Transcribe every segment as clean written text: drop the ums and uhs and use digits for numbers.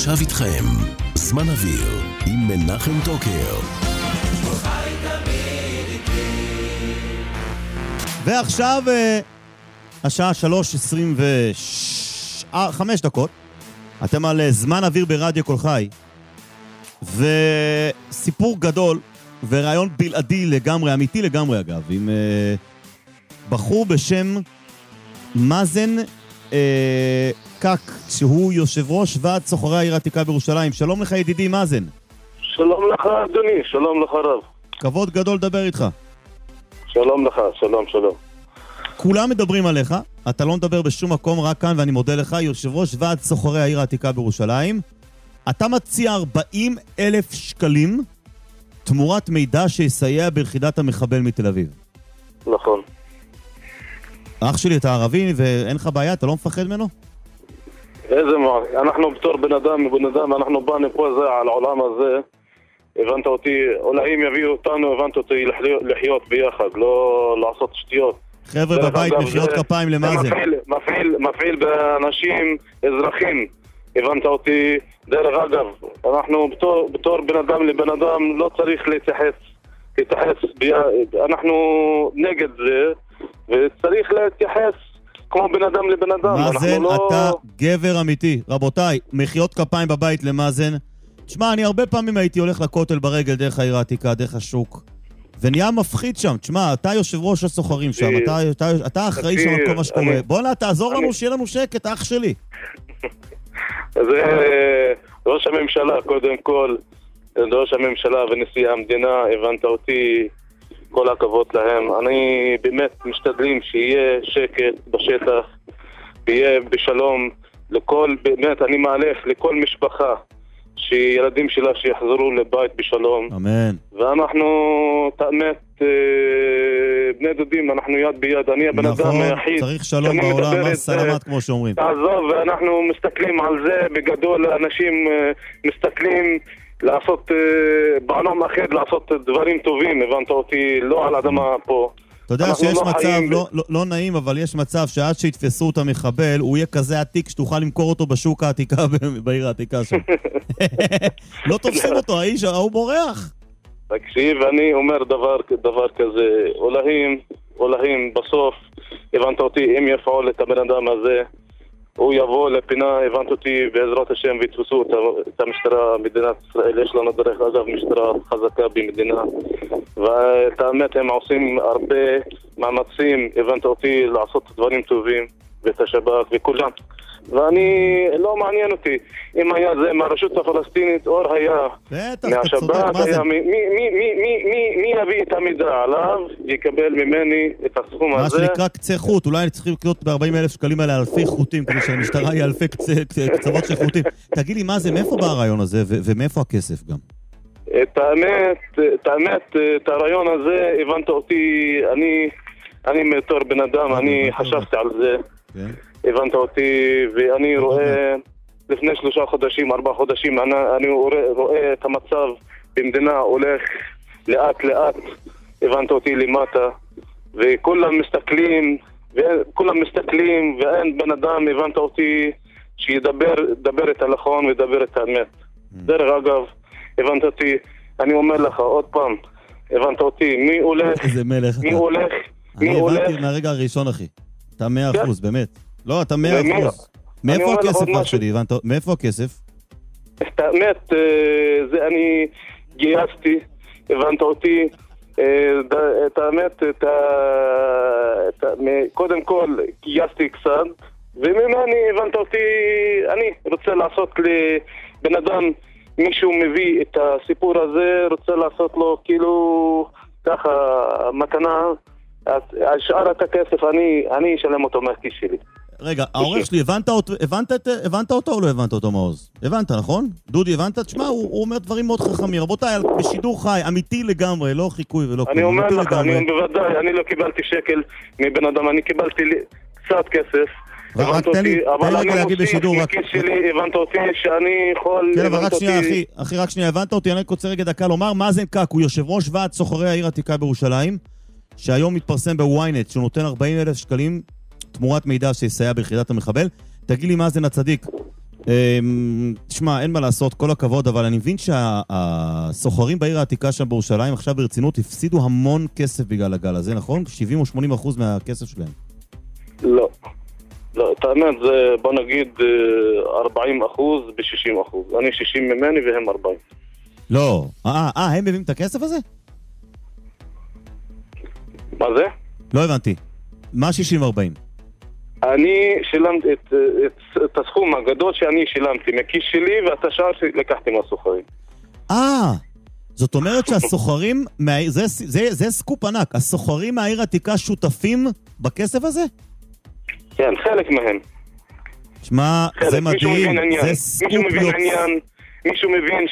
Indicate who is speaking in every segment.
Speaker 1: ועכשיו איתכם, זמן אוויר עם מנחם טוקר.
Speaker 2: ועכשיו השעה 3:25 דקות. אתם על זמן אוויר ברדיו כל חי. וסיפור גדול ורעיון בלעדי לגמרי, אמיתי לגמרי אגב, עם בחור בשם מאזן קק, שהוא יושב ראש ועד סוחרי העיר העתיקה בירושלים. שלום לך ידידי מאזן.
Speaker 3: שלום לך אדוני, שלום לך רב.
Speaker 2: כבוד גדול לדבר איתך.
Speaker 3: שלום לך, שלום.
Speaker 2: כולם מדברים עליך, אתה לא מדבר בשום מקום, רק כאן, ואני מודה לך, יושב ראש ועד סוחרי העיר העתיקה בירושלים. אתה מציע 40,000 שקלים תמורת מידע שיסייע ביחידת המחבל מתל אביב.
Speaker 3: נכון.
Speaker 2: אח שלי, אתה ערבי ואין לך בעיה, אתה לא מפחד ממנו?
Speaker 3: איזה מה, אנחנו בתור בן אדם, אנחנו באנו פה זה על העולם הזה, הבנת אותי, אולי אם יביאו אותנו, הבנת אותי לחיות ביחד, לא לעשות שטויות.
Speaker 2: חבר'ה בבית, מחיאות כפיים למאזן.
Speaker 3: מפעיל באנשים, אזרחים, הבנת אותי, דרך אגב, אנחנו בתור בן אדם לבן אדם לא צריך להתייחס, אנחנו נגד זה, וצריך להתייחס כמו בן אדם לבן אדם.
Speaker 2: מאזן, אתה גבר אמיתי. רבותיי, מחיאות כפיים בבית למאזן. תשמע, אני הרבה פעמים הייתי הולך לכותל ברגל דרך העיר העתיקה, דרך השוק, ונהיה מפחיד שם. תשמע, אתה יושב ראש הסוחרים שם, אתה אחראי שם על כל מה שקורה. בוא נה, תעזור לנו שיהיה לנו שקט, אח שלי.
Speaker 3: זה ראש הממשלה, קודם כל, ראש הממשלה ונשיא המדינה, הבנת אותי, כל הכבוד להם. אני באמת משתדלים שיהיה שקט בשטח, ויהיה בשלום לכל, באמת אני מאלף לכל משפחה שילדים שלה שיחזרו לבית בשלום.
Speaker 2: אמן.
Speaker 3: ואנחנו תאמת בני דודים, אנחנו יד ביד. אני הבן אדם היחיד.
Speaker 2: צריך שלום בעולם, מה סלמת כמו שאומרים.
Speaker 3: תעזוב, ואנחנו מסתכלים על זה בגדול, אנשים מסתכלים לעשות בעולם אחר, לעשות דברים טובים, הבנת אותי, לא על אדמה פה.
Speaker 2: אתה יודע שיש מצב, לא נעים, אבל יש מצב שעד שיתפסו את המחבל, הוא יהיה כזה עתיק שתוכל למכור אותו בשוק העתיקה, בעיר העתיקה שם. לא תופסים אותו, האיש, הוא בורח.
Speaker 3: תקשיב, אני אומר דבר כזה, אולהים בסוף, הבנת אותי, אם יפעול את הבן אדם הזה, הוא יבוא לפינה, הבנת אותי, בעזרת השם, ויתפסו את המשטרה, מדינת ישראל. יש לנו דרך אגב משטרה חזקה במדינה, ואת האמת הם עושים הרבה מאמצים, הבנת אותי, לעשות דברים טובים, ואת השב"כ וכולם. ואני, לא מעניין אותי אם היה זה מהרשות הפלסטינית או היה מהשב"כ, מי יביא את המידע עליו, יקבל ממני את הסכום הזה.
Speaker 2: מה שנקרא קצה חוט, אולי צריכים לקנות ב-40,000 שקלים האלה אלפי חוטים, כדי שהמשטרה יהיה אלפי קצוות של חוטים. תגיד לי, מה זה, מאיפה בא הרעיון הזה, ומאיפה הכסף גם?
Speaker 3: את האמת, את הרעיון הזה, הבנת אותי, אני בתור בן אדם, אני חשבתי על זה. הבנת אותי, ואני רואה לפני 3 חודשים, 4 חודשים, אני רואה את המצב במדינה הולך לאט, הבנת אותי למטה, וכולם מסתכלים, ואין בן אדם, הבנת אותי, שידבר את הלכון וידבר את האמת. דרך אגב, הבנת אותי, אני אומר לך עוד פעם, הבנת אותי, מי הולך?
Speaker 2: אני הבנתי מהרגע הראשון, אחי. אתה 100%, באמת. לא, אתה 100%. מאיפה הכסף, אח שלי? מאיפה הכסף?
Speaker 3: את האמת, זה אני גייסתי, הבנת אותי, את האמת, קודם כל גייסתי קצת, וממני הבנת אותי, אני רוצה לעשות לבן אדם, מישהו מביא את הסיפור הזה, רוצה לעשות לו כאילו ככה מתנה, על שאר את הכסף אני אשלם אותו מהכיס שלי.
Speaker 2: רגע, העורך שלי, הבנת אותו או לא הבנת אותו, מעוז? הבנת, נכון? דודי, הבנת? תשמע, הוא אומר דברים מאוד חכמים. רבותיי, בשידור חי, אמיתי לגמרי, לא חיקוי ולא כלום.
Speaker 3: אני אומר לך, בוודאי, אני לא קיבלתי שקל מבן אדם, אני קיבלתי קצת כסף.
Speaker 2: רק תן לי להגיד בשידור.
Speaker 3: מכיס שלי, הבנת אותי שאני יכול...
Speaker 2: כן, אבל רק שנייה, אחי, רק שנייה, הבנת אותי, אני רוצה רגע דקה לומר, מאזן קק, הוא יושב ראש ועד סוחרי העיר העתיקה בירושלים, שהיום מתפרסם בוויינט, שהוא נותן 40,000 שקלים תמורת מידע שיסייע ביחידת המחבל. תגיד לי, מאזן הצדיק, תשמע, אין מה לעשות, כל הכבוד, אבל אני מבין שהסוחרים בעיר העתיקה שם בירושלים עכשיו ברצינות הפסידו המון כסף בגלל הגל הזה, נכון? 70 או 80% מהכסף שלהם.
Speaker 3: לא. לא, את האמת זה, בוא נגיד, 40% ב-60%. אני 60 ממני והם 40.
Speaker 2: לא. הם מביאים את הכסף הזה?
Speaker 3: מה זה?
Speaker 2: לא הבנתי. מה 60-40?
Speaker 3: אני שילמתי את הסכום הגדול שאני שילמתי מכיס שלי, ואת השאר שלקחתי מהסוחרים.
Speaker 2: זאת אומרת שהסוחרים, זה סקופ ענק, הסוחרים מהעיר העתיקה שותפים בכסף הזה?
Speaker 3: כן, חלק מהם.
Speaker 2: שמע, זה מדהים, זה סקופ
Speaker 3: מישהו מבין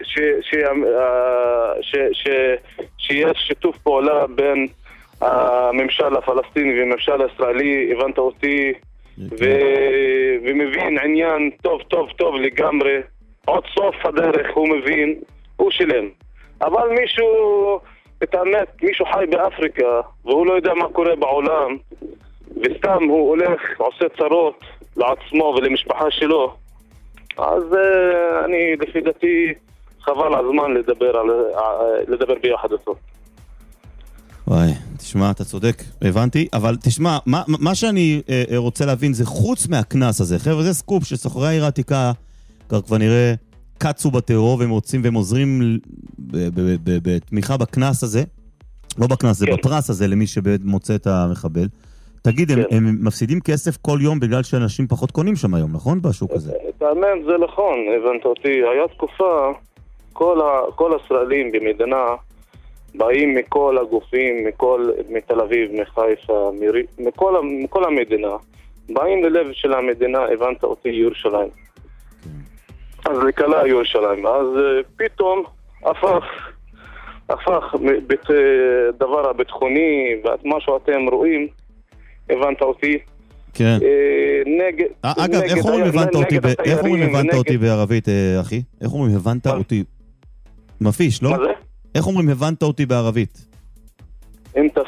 Speaker 3: שיש שיתוף פעולה בין הממשל הפלסטיני והממשל הישראלי, הבנת אותי, ומבין עניין טוב טוב טוב לגמרי, עוד סוף הדרך הוא מבין, הוא שלם. אבל את האמת, מישהו חי באפריקה והוא לא יודע מה קורה בעולם, וסתם הוא הולך, עושה צרות לעצמו ולמשפחה שלו, אז אני לפי דעתי חבל הזמן לדבר ביחד אותו.
Speaker 2: וואי, תשמע, אתה צודק, הבנתי, אבל תשמע, מה שאני רוצה להבין זה חוץ מהכנס הזה, חבר'ה, זה סקופ שסוחרי העיר העתיקה כבר נראה קצו בטרור והם רוצים והם עוזרים בתמיכה בכנס הזה, לא בכנס, זה בפרס הזה למי שמוצא את המחבל. תגיד, הם מפסידים כסף כל יום בגלל שאנשים פחות קונים שם היום, נכון? בשוק הזה.
Speaker 3: את האמת זה נכון, הבנת אותי, היה תקופה, כל הישראלים במדינה באים מכל הגופים, מתל אביב, מחיפה, מכל המדינה, באים ללב של המדינה, הבנת אותי, ירושלים. אז לקלה ירושלים, אז פתאום הפך דבר הביטחוני, ואת משהו אתם רואים, הבנת אותי?
Speaker 2: כן. אגב, איך אומרים הבנת אותי בערבית, אחי? איך אומרים הבנת אותי? מפיש, לא?
Speaker 3: מה זה?
Speaker 2: איך אומרים הבנת אותי בערבית?
Speaker 3: אינטה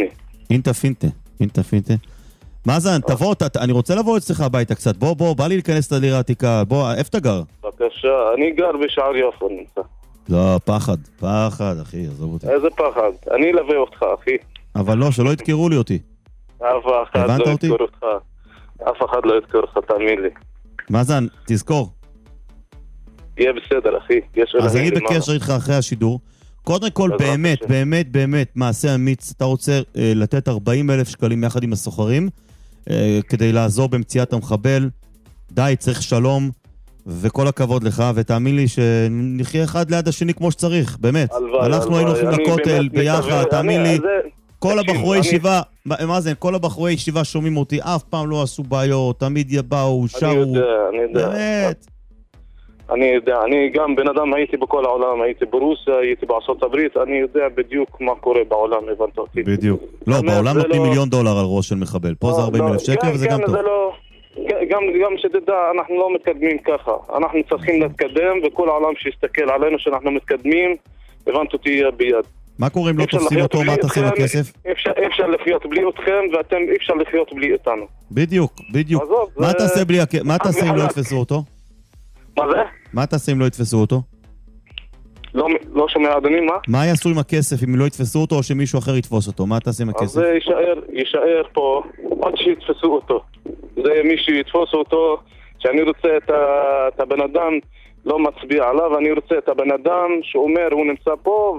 Speaker 3: פינטני.
Speaker 2: מאזן, תבוא, אני רוצה לבוא אצלך הביתה קצת. בוא, בא לי להיכנס לעיר העתיקה. בוא, איפה אתה גר?
Speaker 3: בבקשה, אני גר בשער יפו נמצא.
Speaker 2: לא, פחד, אחי, עזוב אותי.
Speaker 3: איזה פחד? אני אלווה אותך, אחי.
Speaker 2: אבל לא, שלא יתקרו לי אותי.
Speaker 3: אף אחד לא יתקור אותך. אף אחד לא יתקור אותך, תאמין לי.
Speaker 2: מאזן, תזכור.
Speaker 3: יהיה בסדר, אחי.
Speaker 2: אז אני בקשר איתך אחרי השידור. קודם כל, באמת, מעשה אמיץ. אתה רוצה לתת 40,000 שקלים יחד עם הסוחרים, כדי לעזור במציאת המחבל. די, צריך שלום, וכל הכבוד לך, ותאמין לי שנחיה אחד ליד השני כמו שצריך, באמת. אנחנו היינו הולכים לכותל ביחד, תאמין לי. כל הבחורי ישיבה, מה זה, כל הבחורי ישיבה שומעים אותי, אף פעם לא עשו בעיות, תמיד יבאו, שרו.
Speaker 3: אני יודע.
Speaker 2: באמת.
Speaker 3: אני יודע, אני גם בן אדם הייתי בכל העולם, הייתי ברוסיה, הייתי בארצות הברית, אני יודע בדיוק מה קורה בעולם, הבנת אותי.
Speaker 2: בדיוק. לא, בעולם נותנים $1,000,000 על ראש של מחבל, פה זה 40,000 שקל וזה גם טוב.
Speaker 3: גם שתדע, אנחנו לא מתקדמים ככה, אנחנו צריכים להתקדם, וכל העולם שיסתכל עלינו שאנחנו מתקדמים, הבנת אותי ביד.
Speaker 2: מה קורה אם לא תופסים אותו, מה תעשה בכסף?
Speaker 3: אפשר לחיות בלי אתכם, ואתם אפשר לחיות בלי איתנו.
Speaker 2: בדיוק. מה תעשה אם לא יתפסו אותו?
Speaker 3: מה זה?
Speaker 2: מה תעשה אם לא יתפסו אותו?
Speaker 3: לא שומע אדוני, מה?
Speaker 2: מה יעשו עם הכסף אם לא יתפסו אותו או שמישהו אחר יתפוס אותו? מה תעשה עם הכסף?
Speaker 3: אז זה יישאר פה עד שיתפסו אותו. זה מישהו יתפוס אותו, שאני רוצה את הבן אדם, לא מצביע עליו, אני רוצה את הבן אדם שאומר הוא נמצא פה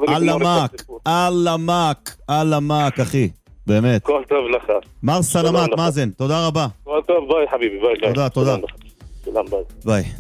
Speaker 2: על המק, אחי. באמת.
Speaker 3: כל טוב לך.
Speaker 2: מר סלמת, מאזן, תודה רבה.
Speaker 3: כל טוב, ביי חביבי, ביי.
Speaker 2: תודה.
Speaker 3: ביי.